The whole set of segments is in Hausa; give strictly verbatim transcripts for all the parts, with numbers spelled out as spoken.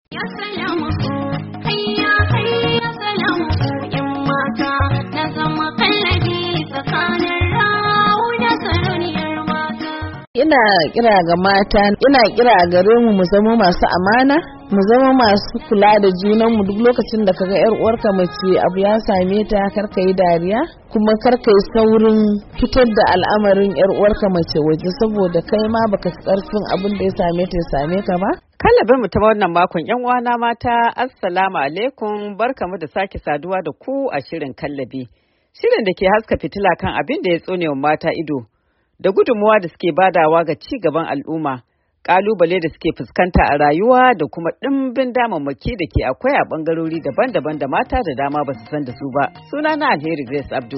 Ya salamu hayya hayya salamu yan mata na zama kallabi tsakanin rauna sarauniyar mata. Ina kira ga mata, ina kira gare mu mu zama masu amana, mu zama masu kula da junan mu. Duk lokacin da kaga yar uwarka mace abu ya same ta, karka yi dariya, kuma karka yi saurin fitar da al'amarin yar uwarka mace waje, saboda kai ma baka karfin abin da ya same ta ya same ka ba. Kallabin mu ta wannan makon yan uwana mata, assalamu alaikum, barkamu da sake saduwa da ku a shirin kallabi. Shirin da ke haska fitila kan abin da ya tsone wa mata ido, da gudunmuwa da suke badawa ga ci gaban al'umma, kalubale da suke fuskanta a rayuwa da kuma ɗimbin damammaki da ke akwai a bangarori daban-daban da mata da dama ba su san da su ba. Sunana Alheri Grace Abdu.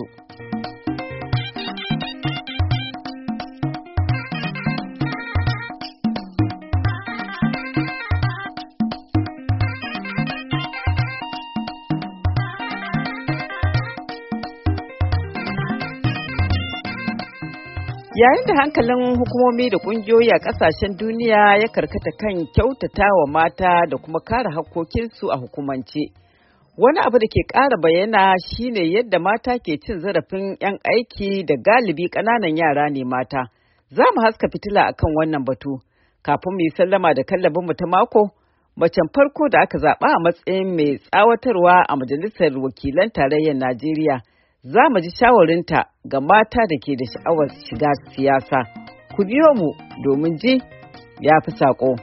Yayin da hankalin hukumomi da kungiyoyi a kasashen duniya ya karkata kan kyautata wa mata da kuma kare hakkokinsu a hukumance, wani abu da ke ƙara bayyana shine yadda mata ke cin zarafin 'yan aiki da galibi ƙananan yara ne mata. Za mu haska fitila akan wannan batu. Kafin mu yi sallama da kallabinmu ta mako, macen farko da aka zaɓa a matsayin mai tsawatarwa a Majalisar Wakilan Tarayyar Najeriya, za mu ji shawarinta ga mata da ke da sha'awar shiga siyasa. Ku biyo mu domin ji ya fi saƙo.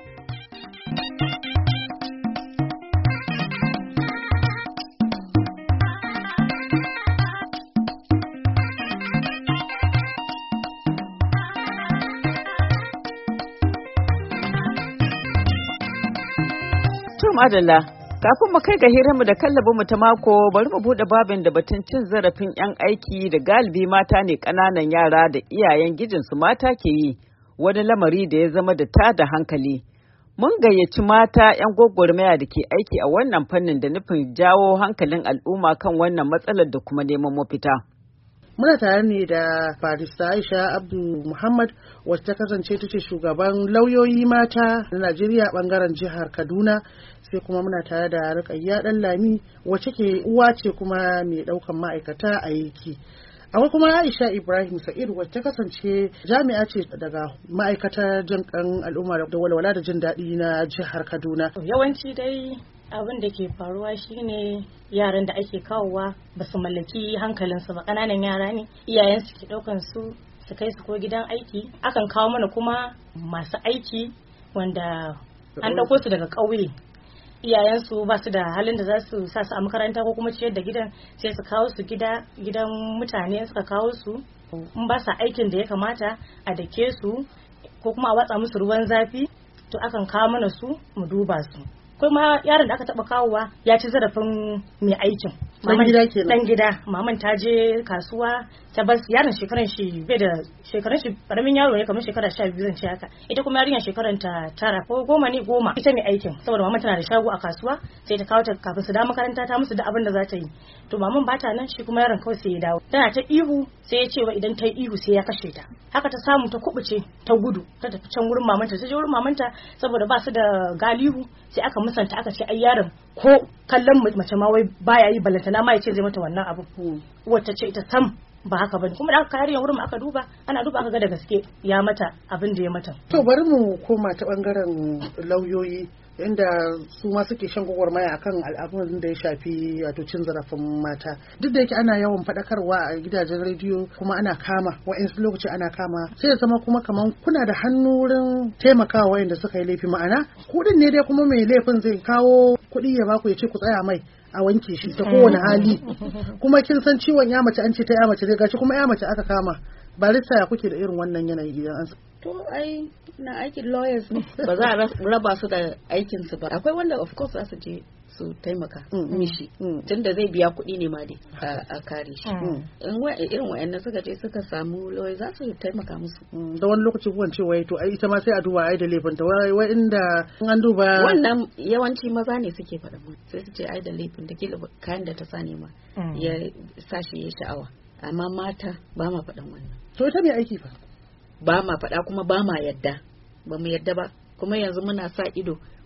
To madalla. Kafin mu kai ga hiranmu da kallabinmu ta mako, bari mu buɗe babin da batun cin zarafin 'yan aiki da galibi mata ne ƙananan yara da iyayen gijinsu mata ke yi, wani lamari da ya zama da tada hankali. Mun gayyaci mata 'yan gwagwarmaya da ke aiki a wannan fannin da nufin jawo hankalin al'umma kan wannan matsalar da kuma neman mafita. Muna tare ne da Barista Aisha Abdu Muhammad, wacce ta kasance ta ce shugaban lauyoyi mata na Najeriya bangaren jihar Kaduna. Sai kuma muna tare da Rukayya Ɗanlami, wacce ke uwa ce kuma mai ɗaukan ma'aikata a aiki. Akwai kuma Aisha Ibrahim Sa'id, wacce ta kasance jami'a ce daga ma'aikatar jin kan al'umma da walwala da jin daɗi na jihar Kaduna. Yawanci dai abin da ke faruwa shine yaran da ake kawowa ba su mallaki hankalinsu ba, ƙananan yara ne, iyayensu ke ɗaukan su su kai su ko gidan aiki. Akan kawo mana kuma masu aiki wanda an ɗauko su daga ƙauye, iyayensu ba su da halin da za su sa su a makaranta ko kuma ciyar da gidan, sai su kawo su gida gidan mutane. Suka kawo su in ba sa aikin da ya kamata a dake su ko kuma a watsa musu ruwan zafi, to akan kawo mana su mu duba su. Kuma yaron da aka taba kawowa ya ci zarafin mai aikin, dan gida kenan, dan gida maman ta je kasuwa ta bas yaron shekaran shi bai da shekaran shi karamin yaro ne, kamar shekara sha biyu zan ce haka. Ita kuma yarinyar shekaran ta tara ko goma ne goma. Ita mai aikin saboda maman tana da shago a kasuwa, sai ta kawo ta kafin su da makaranta ta musu da abin da za ta yi. To maman ba ta nan, shi kuma yaron kawai sai ya dawo, tana ta ihu, sai ya ce wa idan ta yi ihu sai ya kashe ta. Haka ta samu ta kubuce ta gudu ta tafi can wurin mamanta. Ta je wurin mamanta saboda ba su da galihu, sai aka musanta aka ce ai yaron ko kallon mace ma wai baya yi, balantana ma ya ce zai mata wannan abu. Wata ce ita sam ba haka bane. Kuma da aka kare wurin aka duba, ana duba aka ga da gaske ya mata abin da ya mata. To bari mu koma ta bangaren lauyoyi, inda su ma suke shan gwagwarmaya akan al'amuran da ya shafi wato cin zarafin mata. Duk da yake ana yawan faɗakarwa a gidajen rediyo, kuma ana kama wa'insu lokaci ana kama, sai ya zama kuma kaman kuna da hannu wurin taimakawa wa'inda suka yi laifi. Ma'ana kuɗin ne dai kuma mai laifin zai kawo kuɗi ya baku ya ce ku tsaya mai a wanke shi ta kowane hali. Kuma kin san ciwon ya mace, an ce ta ya mace, zai gashi kuma ya mace aka kama. Barista ya kuke da irin wannan yanayi idan an to ai na aikin lawyers ne, ba za a raba su da aikin su ba. Akwai wanda of course za su je su taimaka mishi, tunda zai biya kuɗi ne ma dai a kare shi. In irin wayannan suka je suka samu lawyer za su taimaka musu. Da wani lokaci kuwan ce wai to ai ita ma sai a duba ai da laifin ta, wai inda an duba wannan yawanci maza ne suke faɗa mu, sai su ce ai da laifin da kila kayan da ta sa ne ma ya sashi ya sha'awa, amma mata ba ma faɗan wannan. To ita mai aiki fa ba ma faɗa kuma ba ma yadda, ba mu yadda ba. Kuma yanzu muna sa ido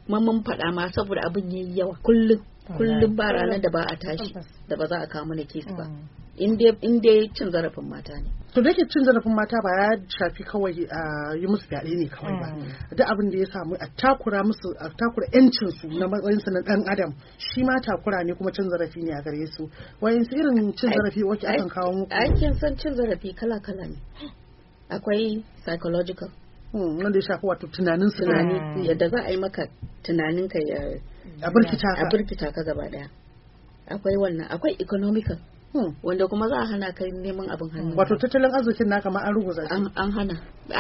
kuma mun faɗa ma saboda abin yayi yawa kullum kullum ba ranar da ba a tashi da ba za a kawo mana kes ba in dai cin zarafin mata ne. To da yake cin zarafin mata ba ya shafi kawai a yi musu fyaɗe ne kawai ba. Duk abin da ya samu a takura musu a takura yancin su na matsayin su na dan adam shi ma takura ne kuma cin zarafi ne a gare su. Wayan su irin cin zarafi wake akan kawo muku? Aikin san cin zarafi kala kala ne. Akwai psychological. Wanda ya shafi wato tunanin su tunani yadda za a yi maka tunanin ka ya a burkita ka a burkita ka gaba daya. Akwai wannan akwai economical. Hmm. Wanda kuma za a hana kai neman abin hannu. Wato tattalin arzikin naka ma an ruguza shi. An hana.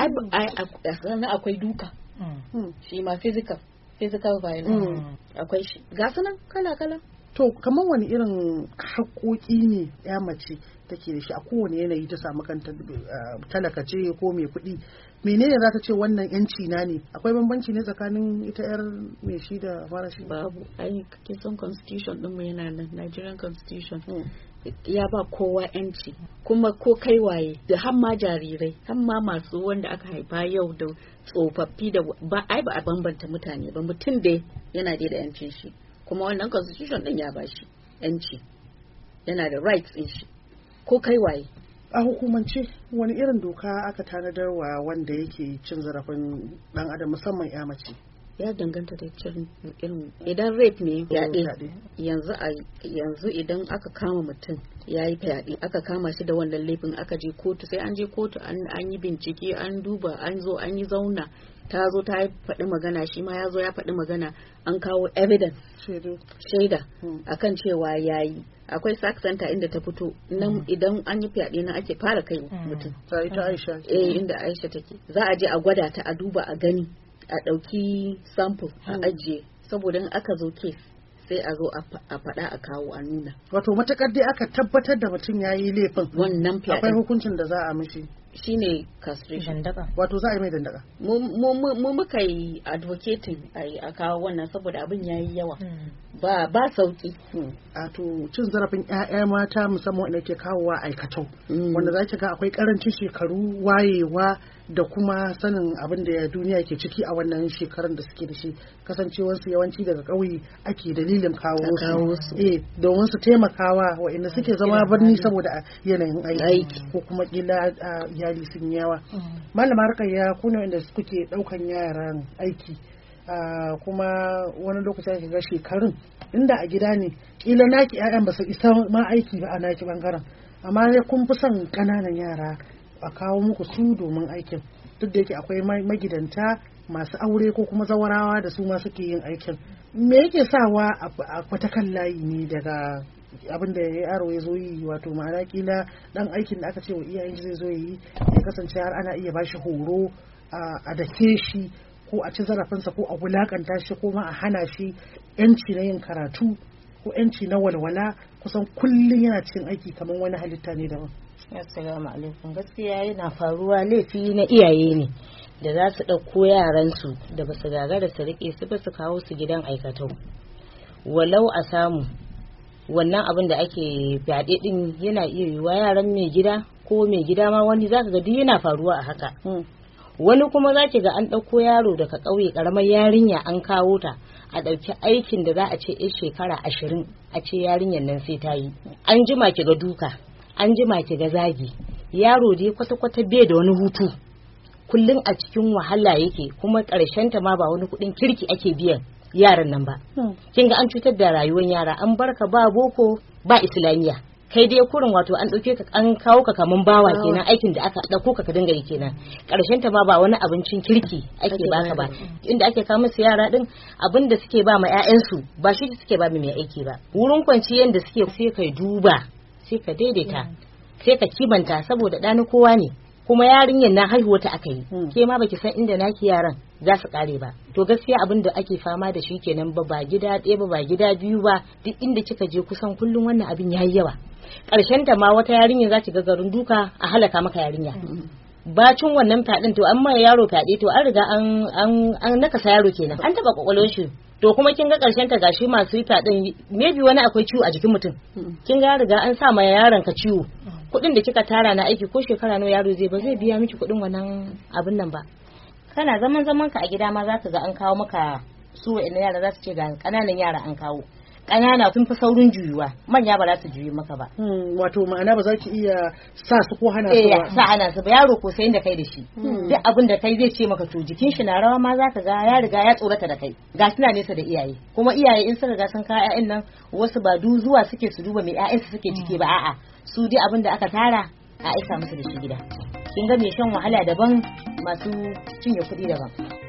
Ai sannan akwai duka. Hmm. Shi ma physical physical violence. Hmm. Akwai shi. Ga sanan kala kala. To kamar wani irin haƙoƙi ne ya mace take da shi a kowane yanayi ta samu kanta talaka ce ko mai kuɗi, menene za ta ce wannan yanci na ne? Akwai bambanci ne tsakanin ita yar mai shi da mara shi? Babu. Ai kisan constitution din mu yana nan, Nigerian constitution. Hmm. Ya ba kowa yanci kuma ko kai waye da har ma jarirai har ma masu wanda aka haifa yau da tsofaffi da ba ai ba a bambanta mutane ba, mutum da yana da yancin shi kuma wannan constitution din ya ba shi yanci, yana da rights din shi ko kai waye. A hukumance wani irin doka aka tanadar wa wanda yake cin zarafin dan adam musamman ya mace? Ya danganta da irin idan rape ne fyaɗe yanzu a yanzu idan aka kama mutum ya yi fyaɗe aka kama shi da wannan laifin aka je kotu, sai an je kotu an yi bincike an duba an zo an yi zauna, ta zo ta faɗi magana shi ma ya zo ya faɗi magana, an kawo evidence shaida akan cewa ya yi. Akwai sac center inda ta fito nan idan an yi fyaɗe nan ake fara kai mutum. Sai ta Aisha. Eh inda Aisha take. Za a je a gwada ta a duba a gani, a ɗauki sample a ajiye saboda in aka zo kes sai a zo a faɗa a kawo a nuna. Wato matakar dai aka tabbatar da mutum ya yi laifin wannan fyaɗe akwai hukuncin da za a mishi shine castration. Wato za a yi mai dandaka. Mu muka yi advocating a kawo wannan saboda abin ya yi yawa ba ba sauki. A to cin zarafin ƴaƴa mata musamman wanda ke kawowa aikatau wanda za ki ga akwai karancin shekaru, wayewa da kuma sanin abin da duniya ke ciki a wannan shekarun da suke da shi, kasancewar su yawanci daga ƙauye ake dalilin kawo su eh domin su taimakawa waɗanda suke zama birni saboda yanayin aiki ko kuma kila iyali sun yawa. Malama Rukayya ku ne wanda kuke daukan yaran aiki kuma wani lokaci ake ga shekarun inda a gida ne kila naki ƴaƴan ba su isa ma aiki ba a naki bangaren, amma ne kun fi son ƙananan yara a kawo muku su domin aikin, duk da yake akwai magidanta masu aure ko kuma zawarawa da su ma suke yin aikin. Me yake sawa a kwatakan layi ne daga abin da yaro ya zo yi, wato ma'ana kila dan aikin da aka ce wa iyayen zai zo yi ya kasance har ana iya bashi horo a dake shi ko a ci zarafinsa ko a wulakanta shi ko ma a hana shi yanci na yin karatu ko yanci na walwala, kusan kullum yana cikin aiki kamar wani halitta ne daban. Assalamu alaikum. Gaskiya yana faruwa laifi na iyaye ne da za su ɗauko yaransu da ba su gagara su riƙe su ba su kawo su gidan aikatau, walau a samu wannan abin da ake fyaɗe ɗin yana iya yiwuwa yaran mai gida ko mai gida ma wani zaka ga duk yana faruwa a haka. Wani kuma za ki ga an ɗauko yaro daga ƙauye ƙaramar yarinya an kawo ta a ɗauki aikin da za a ce yar shekara ashirin a ce yarinyar nan sai ta yi. An jima ki ga duka, an jima ki ga zagi, yaro dai kwata-kwata bai da wani hutu, kullum a cikin wahala yake, kuma ƙarshen ta ma ba wani kuɗin kirki ake biyan yaran nan ba. Kin ga an cutar da rayuwar yara, an barka ba boko ba islamiyya, kai dai kurin wato an ɗauke ka an kawo ka kaman bawa kenan, aikin da aka ɗauko ka ka dinga yi kenan. Ƙarshen ta ma ba wani abincin kirki ake baka ba, inda ake kawo musu yara din abin da suke ba ma ƴaƴansu ba shi suke ba mai aiki ba. Wurin kwanciyar da suke sai kai duba, sai ka daidaita, sai ka kimanta saboda ɗani kowa ne, kuma yarinyar na haihuwa ta aka yi, ke ma baki san inda naki yaran za su kare ba. To gaskiya abin da ake fama da shi kenan, ba ba gida ɗaya ba ba gida biyu ba, duk inda kika je kusan kullum wannan abin yayi yawa. Ƙarshen ta ma wata yarinya za ki ga garin duka a halaka maka yarinya. Bacin wannan fyaɗin to an ma yaro fyaɗe to an riga an an an nakasa yaro kenan, an taɓa kwakwalwar shi. To kuma kin ga ƙarshen ta gashi masu fyaɗin maybe wani akwai ciwo a jikin mutum, kin ga riga an sa ma yaron ka ciwo. Kuɗin da kika tara na aiki ko shekara nawa yaro zai ba zai biya miki kuɗin wannan abin nan ba. Kana zaman zaman ka a gida ma za ka ga an kawo maka su wa'annan yara za su ce ga ƙananan yara an kawo. Ƙanana sun fi saurin juyuwa, manya ba za su juyi maka ba. Wato ma'ana ba za ki iya sa su ko hana su ba. Sa hana su ba, yaro ko sai da kai da shi. Duk abin da kai zai ce maka to jikin shi na rawa ma za ka ga ya riga ya tsorata da kai. Ga suna nesa da iyaye. Kuma iyaye in suka ga sun kawo ƴaƴan nan wasu ba du zuwa suke su duba mai ƴaƴansu suke ciki ba a'a. Su dai abin da aka tara a aika musu da shi gida. Kin ga mai shan wahala daban masu cinye kuɗi daban.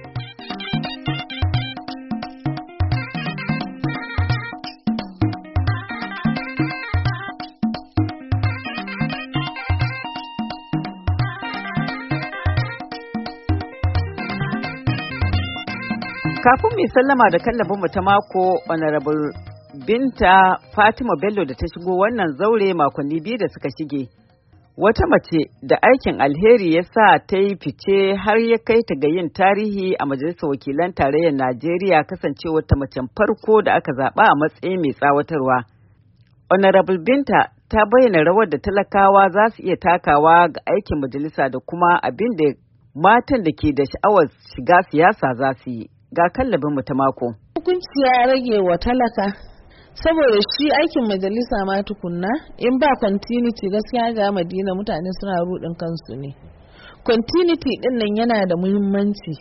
Kafin mai sallama da kallabin mu ta mako, Honorable Binta Fatima Bello da ta shigo wannan zaure makonni biyu da suka shige. Wata mace da aikin alheri ya sa ta yi fice har ya kai ta ga yin tarihi a Majalisar Wakilan Tarayyar Najeriya, kasancewar ta macen farko da aka zaɓa a matsayin mai tsawatarwa. Honorable Binta ta bayyana rawar da talakawa za su iya takawa ga aikin majalisa da kuma abin da matan da ke da sha'awar shiga siyasa za su yi. Ga kallabin mu ta mako. Hukunci ya rage wa talaka saboda shi aikin majalisa ma tukunna in ba continuity gaskiya ga Madina mutane suna rudin kansu ne. Continuity din nan yana da muhimmanci.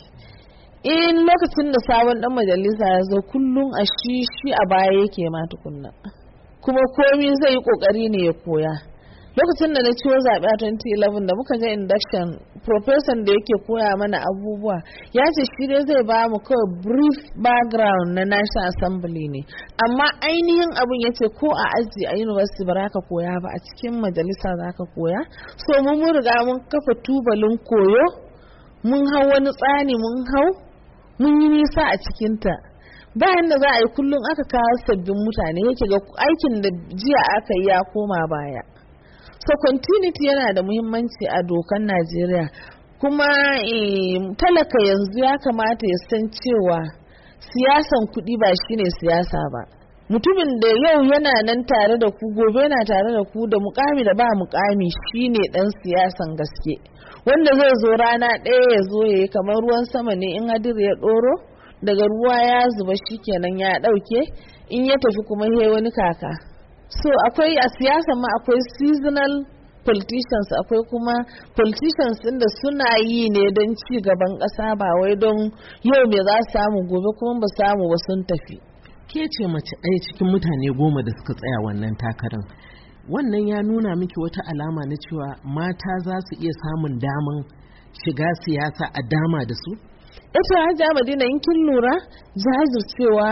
In lokacin da sabon dan majalisa ya zo kullum a shi shi a baya yake ma tukunna. Kuma komai zai yi kokari ne ya koya. Lokacin da na ciwo zaɓe a twenty eleven da muka je induction, professor da yake koya mana abubuwa ya ce shi dai zai ba mu kawai brief background na National Assembly ne, amma ainihin abin ya ce ko a aji a university ba ka koya ba, a cikin majalisa za ka koya. So mun mun riga mun kafa tubalin koyo, mun hau wani tsani mun hau, mun yi nisa a cikinta. Bayan da za a yi kullum aka kawo sabbin mutane yake ga aikin da jiya aka yi ya koma baya. So continuity yana da muhimmanci a dokan Najeriya, kuma e, talaka yanzu ya kamata ya san cewa siyasan kuɗi ba shine siyasa ba. Mutumin da yau yana nan tare da ku, gobe yana tare da ku, da mukami da ba mukami shine dan siyasan gaske, wanda zai zo rana ɗaya ya zo ya yi kamar ruwan sama ne, in hadir ya ɗoro daga ruwa ya zuba shikenan ya ɗauke, in ya tafi kuma ya wani kaka. So akwai a siyasa ma akwai seasonal politicians, akwai kuma politicians inda suna yi ne don ci gaban ƙasa ba wai don yau me za su samu gobe kuma ba samu ba sun tafi. Ke ce mace ɗaya cikin mutane goma da suka tsaya wannan takarar. Wannan ya nuna miki wata alama na cewa mata za su iya samun daman shiga siyasa a dama da su? Ita Hajiya Madina in kin lura jajircewa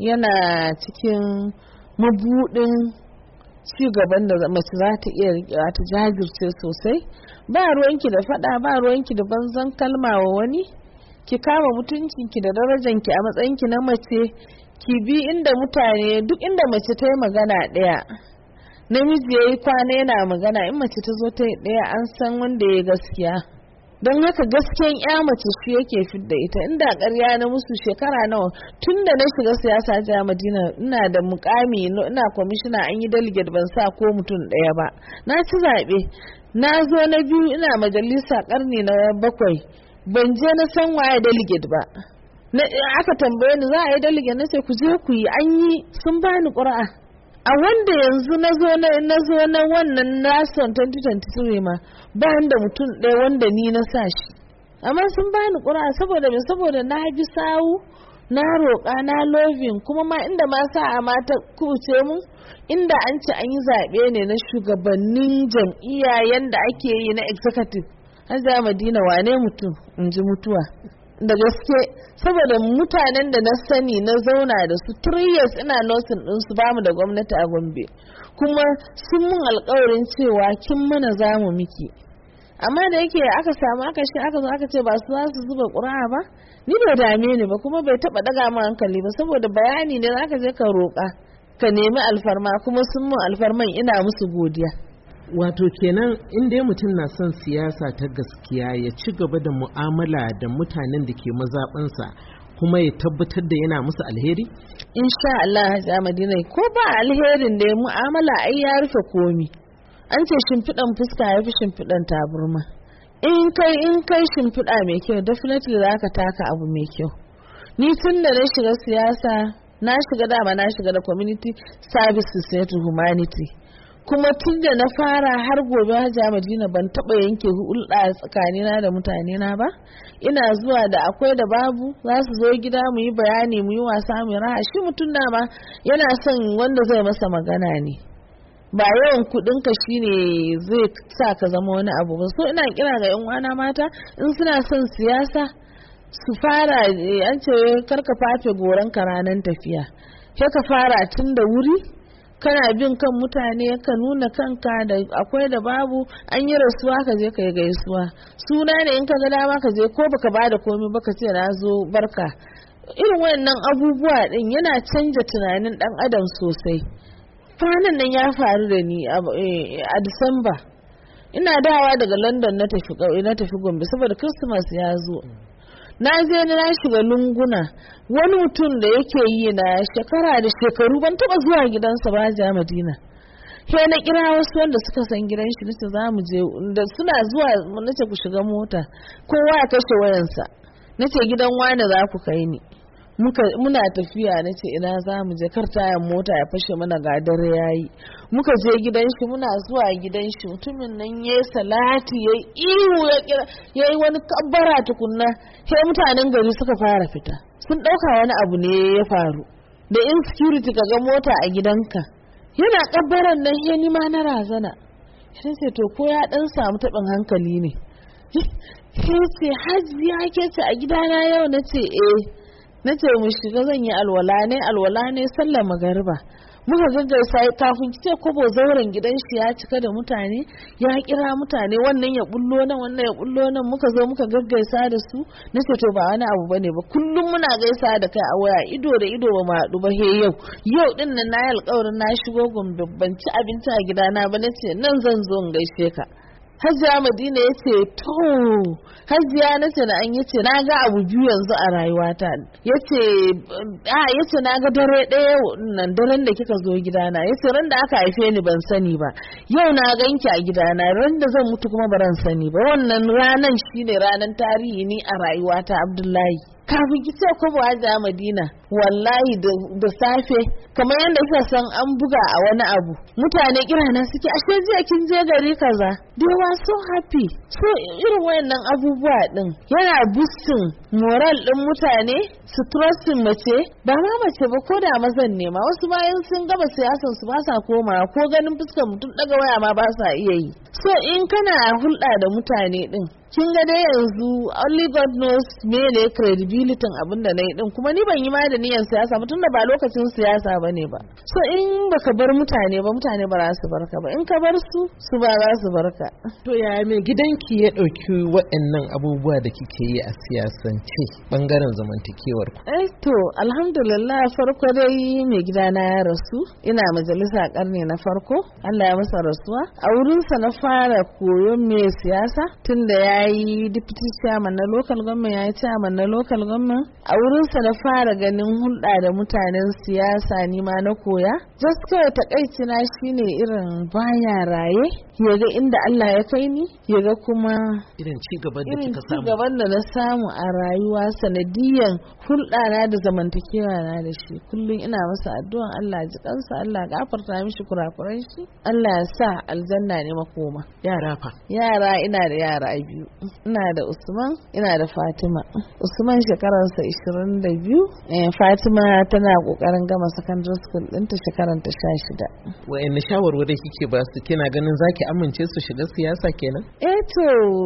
yana cikin mabudin ci gaban da mace za ta iya riƙewa, ta jajirce sosai. Ba ruwanki da fada, ba ruwanki da banzan kalma wa wani, ki kama mutuncinki da darajanki a matsayinki na mace, ki bi inda mutane, duk inda mace ta yi magana ɗaya namiji ya yi kwana yana magana, in mace ta zo ta yi ɗaya an san wanda ya gaskiya. Don haka gaskiyan ya mace shi yake fidda ita, inda ƙarya na musu shekara nawa tun da na shiga siyasa ta Madina ina da mukami, ina kwamishina, an yi delegate ban sa ko mutum ɗaya ba. Na ci zaɓe, na zo na biyu ina majalisa ƙarni na bakwai, ban je na san waye delegate ba. Na aka tambaye ni za a yi delegate, na ce ku je ku yi, an yi, sun bani ƙuri'a. A wanda yanzu na zo na na zo na wannan nason twenty twenty-three ma ba da mutum ɗaya wanda ni na sa shi, amma sun bani ƙura saboda me saboda na bi sawu, na roƙa, na loving, kuma ma inda ma sa a mata kuce mu inda an ce an yi zaɓe ne na shugabannin jam'iyya yanda ake yi na executive. Hajiya Madina wane mutum in ji mutuwa da gaske, saboda mutanen da na sani na zauna da su three years ina nursing din su bamu da gwamnati a Gombe, kuma sun mun alƙawarin cewa kin mana zamu miki, amma da yake aka samu aka shi aka zo aka ce ba su za su zuba ƙura'a ba, ni bai dame ni ba kuma bai taɓa ɗaga mu hankali ba, saboda bayani ne za ka je ka roƙa ka nemi alfarma, kuma sun mun alfarman ina musu godiya. Wato kenan in dai mutum na son siyasa ta gaskiya ya ci gaba da mu'amala da mutanen da ke mazaɓansa kuma ya tabbatar da yana musu alheri? Insha Allah Hajiya Madina, ko ba alherin da ya mu'amala ai ya rufe komi. An ce shimfiɗan fuska ya fi shimfiɗan taburma. In kai in kai shimfiɗa mai kyau definitely za ka taka abu mai kyau. ni tun da na shiga siyasa na shiga dama na shiga da community services ne to humanity, kuma tun da na fara har gobe Hajiya Madina ban taba yanke hulɗa tsakanina da mutane na ba. Ina zuwa da akwai da babu, za su zo gida mu yi bayani mu yi wasa mu raha. Shi mutum dama yana son wanda zai masa magana ne, ba yawan kuɗinka shine zai sa ka zama wani abu ba. So ina kira ga yan uwana mata, in suna son siyasa su fara, an ce karka fafe goran ka ranar tafiya, sai ka fara tun da wuri, kana bin kan mutane, ka nuna kanka da akwai da babu. An yi rasuwa ka je ka yi gaisuwa, suna ne in ka ga dama ka je, ko baka bada komai baka ce na zo barka. Irin wayannan abubuwa din yana canja tunanin dan adam sosai. Kwanan nan ya faru da ni a Disamba, ina dawa daga London na tafi na tafi Gombe saboda Christmas ya zo. Na je na shiga lunguna, wani mutum da yake yi na shekara da shekaru ban taba zuwa gidansa ba Hajiya Madina. Sai na kira wasu wanda suka san gidan shi, nace za mu je, da suna zuwa nace ku shiga mota, kowa ya kashe wayansa, nace gidan wani za ku kai ni. Muka muna tafiya, nace ina za mu je, kar tayan mota ya fashe mana ga dare yayi. Muka je gidan shi, muna zuwa gidan shi, mutumin nan yayi salati, yayi ihu, ya kira, yayi wani kabbara tukunna, sai mutanen gari suka fara fita, sun dauka wani abu ne ya faru. Da insecurity kaga mota a gidanka, yana kabbaran nan, he ni ma na razana. Sai ce to ko ya dan samu tabin hankali ne. Sai ce Hajiya ke ce a gidana yau, nace eh. Na ce mu shiga, zan yi alwala ne alwala ne sallar magariba. Muka gaggaisa, kafin ki ce kobo zauren gidan shi ya cika da mutane, ya kira mutane, wannan ya bullo nan wannan ya bullo nan. Muka zo muka gaggaisa da su. Na ce to ba wani abu bane ba, kullum muna gaisa da kai a waya, ido da ido ba mu haɗu ba. He yau yau din nan na yi alƙawarin na shigo Gombe ban ci abinci a gidana ba, na ce nan zan zo in gaishe ka. Hajiya Madina ya ce to Hajiya, na ce na an yace na ga abu biyu yanzu a rayuwata. Yace a yace na ga dare ɗaya nan, daren da kika zo gidana, yace ran da aka haife ni ban sani ba, yau na ganki a gidana, ran da zan mutu kuma ban sani ba. Wannan ranan shine ranan tarihi ni a rayuwata Abdullahi. Kafin ki ce ko ba Hajiya Madina, wallahi da safe kamar yadda kika san an buga a wani abu, mutane kirana suke, ashe jiya kin je gari kaza. They were so happy. So irin wayannan abubuwa din yana boosting moral din mutane, su trusting mace, ba ma mace ba, ko da mazan ne ma. Wasu bayan sun gaba siyasan su ba sa komawa, ko ganin fuskar mutum daga waya ma ba sa iya yi. So in kana hulɗa da mutane din, kin ga dai yanzu only God knows me ne credibility abin da nayi din, kuma ni ban yi ma da niyyar siyasa ba, tunda ba lokacin siyasa bane ba. So in baka bar mutane ba, mutane ba za su barka ba, in ka bar su su ba za su barka. To ya me gidanki ya dauki waɗannan abubuwa da kike yi a siyasance bangaren zamantakewar ku? Eh to alhamdulillah, farko dai mai gidana ya rasu, ina majalisa karni na farko, Allah ya masa rasuwa. A wurinsa na fara koyon me siyasa, tunda ya yi deputy chairman na local government, ya yi chairman na local government. A wurinsa na fara ganin hulɗa da mutanen siyasa, ni ma na koya. Just kawai takaici na shine irin baya raye, ya ga inda Allah ya kai ni, ya ga kuma irin ci gaban da kika samu, ci gaban da na samu a rayuwa sanadiyan hulɗa na da zamantakewa na da shi. Kullum ina masa addu'an Allah ji kansa, Allah gafarta mishi kurakuran shi, Allah ya sa aljanna ne makoma. Yara fa? Yara ina da yara biyu, ina da Usman, ina da Fatima. Usman shekararsa ishirin da biyu, Fatima tana kokarin gama secondary school ɗinta shekaranta sha shida. Wa'anne shawarwari kike ba su, kina ganin zaki amince su shiga siyasa kenan? Eh to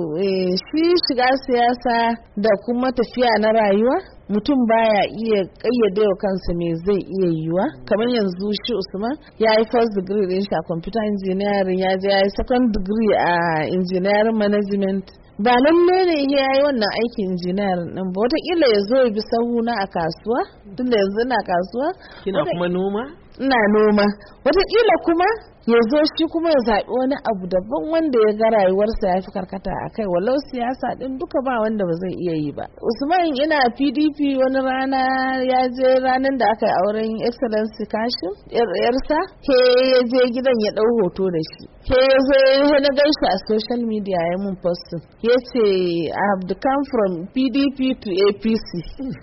shi shiga siyasa da kuma tafiya na rayuwa, mutum baya iya kayyade wa kansa me zai iya yiwa. Kamar yanzu shi Usman ya yi first degree din shi a computer engineering, ya je ya yi second degree a engineering management. Ba lalle ne ya yi wannan aikin injiniyar din ba, wataƙila ya zo ya bi sahuna a kasuwa, tunda yanzu na kasuwa. Kina kuma noma? ina noma, wataƙila kuma ya zo shi kuma ya zaɓi wani abu daban wanda ya ga rayuwarsa ya fi karkata a kai, walau siyasa ɗin duka ba wanda ba zai iya yi ba. Usman ina P D P wani rana ya je ranar da aka yi auren excellency Kashim yarsa, ke ya je gidan ya ɗau hoto da shi, ke ya zo ya na gaishe a social media ya mun postin ya ce I have come from P D P to A P C.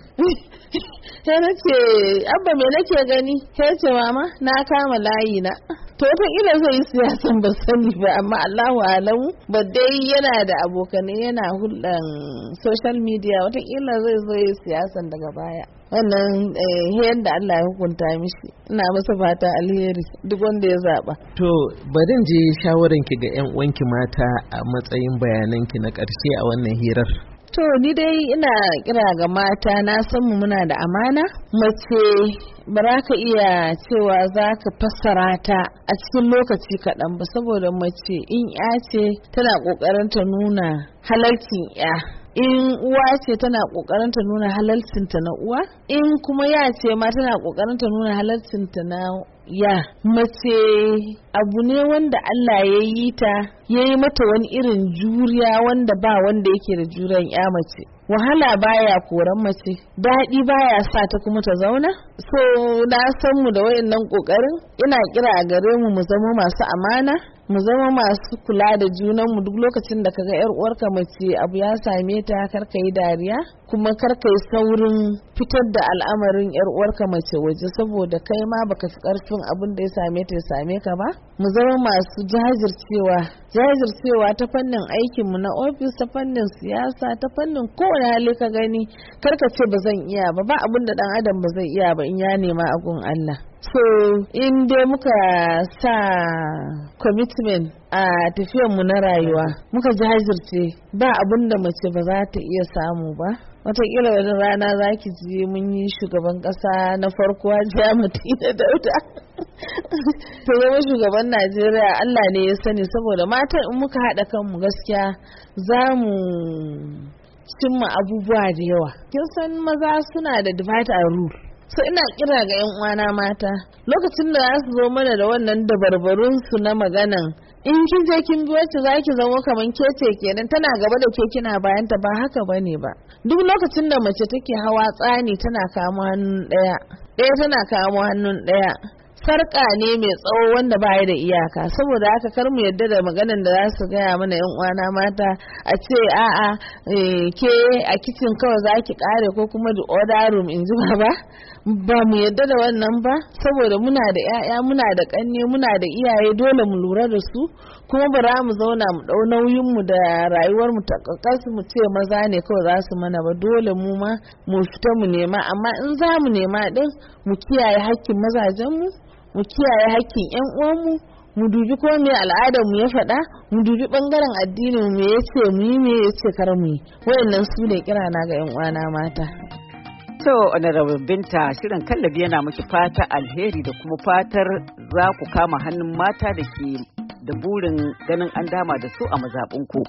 Sai na ce abba me nake gani, sai ce mama na kama layi na. To wataƙila zai yi siyasan ba sani ba, amma Allahu alamu ba dai yana da abokanai yana hulɗan social media, wataƙila zai zo yi siyasan daga baya. Wannan yadda Allah ya hukunta mishi, ina masa fata alheri duk wanda ya zaba. To bari je shawaran ki ga yan uwanki mata a matsayin bayanan ki na ƙarshe a wannan hirar. To ni dai ina kira ga mata, na san mu muna da amana, mace ba za ka iya cewa za ka fassara ta a cikin lokaci kaɗan ba, saboda mace in ya ce tana ƙoƙarin ta nuna halalcin ya, in uwa ce tana ƙoƙarin ta nuna halalcinta na uwa, in kuma ya ce ma tana ƙoƙarin ta nuna halalcinta na ya. Mace abu ne wanda Allah ya yi ta, ya yi mata wani irin juriya wanda ba wanda yake da juriyan ya mace. Wahala baya koran mace, daɗi baya sa ta kuma ta zauna. So na san mu da wayannan ƙoƙarin, ina kira a gare mu mu zama masu amana, mu zama masu kula da junanmu. Duk lokacin da kaga yar uwarka mace abu ya same ta, kar ka yi dariya, kuma kar ka yi saurin fitar da al'amarin yar uwarka mace waje, saboda kai ma baka fi karfin abin da ya same ta ya same ka ba. Mu zama masu jajircewa jajircewa ta fannin aikinmu na ofis, ta fannin siyasa, ta fannin kowane hali ka gani, kar ka ce ba zan iya ba, ba abin da dan adam ba zai iya ba in ya nema a gun Allah. So in dai muka sa commitment a tafiyanmu na rayuwa, muka jajirce, ba abin da mace ba za ta iya samu ba. Wataƙila wani rana za ki ji mun yi shugaban ƙasa na farko Hajiya Madina Dauda ta zama shugaban Najeriya. Allah ne ya sani, saboda matan in muka haɗa kanmu gaskiya za mu cimma abubuwa da yawa. Kin san maza suna da divide and rule. So ina kira ga 'yan uwana mata, lokacin da za su zo mana da wannan dabarbarun su na maganan in kin je kin bi wacce zaki zama kaman kece kenan tana gaba da ke kina bayan ta, ba haka bane ba. Duk lokacin da mace take hawa tsani tana kamo hannun daya, daya tana kamo hannun daya, sarƙa ne mai tsawo wanda ba ya da iyaka. Saboda haka kar mu yadda da maganan da za su gaya mana yan uwana mata a ce a'a ke a kicin kawai za ki kare ko kuma the other room in ji ba ba mu yadda da wannan ba, saboda muna da 'ya'ya, muna da ƙanne, muna da iyaye, dole mu lura da su, kuma ba za mu zauna mu ɗau nauyin mu da rayuwar mu ta kakkasu mu ce maza ne kawai za su mana ba. Dole mu ma mu fita mu nema, amma in za mu nema din mu kiyaye hakkin mazajen mu, mu kiyaye hakkin ƴan uwanmu, mu dubi ko me al'adar mu ya faɗa, mu dubi bangaren addinin mu yace mu yi me yace kar mu yi. Wayannan su ne kirana ga ƴan uwana mata. To Honorable Binta, shirin kallabi yana miki fata alheri da kuma fatar za ku kama hannun mata da ke da burin ganin an dama da su a mazaɓinku.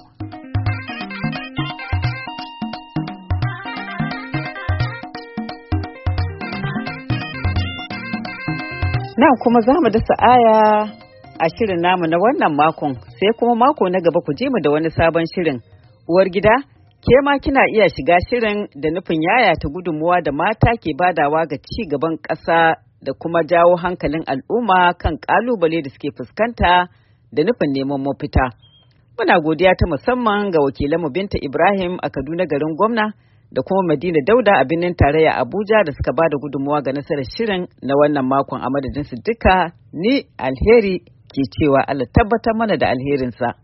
Nan kuma za mu dasa aya a shirin namu na wannan makon, sai kuma mako na gaba ku je mu da wani sabon shirin. Uwar gida, ke ma kina iya shiga shirin da nufin yayata gudunmuwa da mata ke badawa ga ci gaban ƙasa da kuma jawo hankalin al'umma kan ƙalubale da suke fuskanta da nufin neman mafita. Muna godiya ta musamman ga wakilanmu Binta Ibrahim a Kaduna garin Gwamna da kuma Madina Dauda a birnin tarayya Abuja da suka bada gudunmuwa ga nasarar shirin na wannan makon. A madadin su duka, ni Alheri ke cewa Allah tabbatar mana da alherinsa.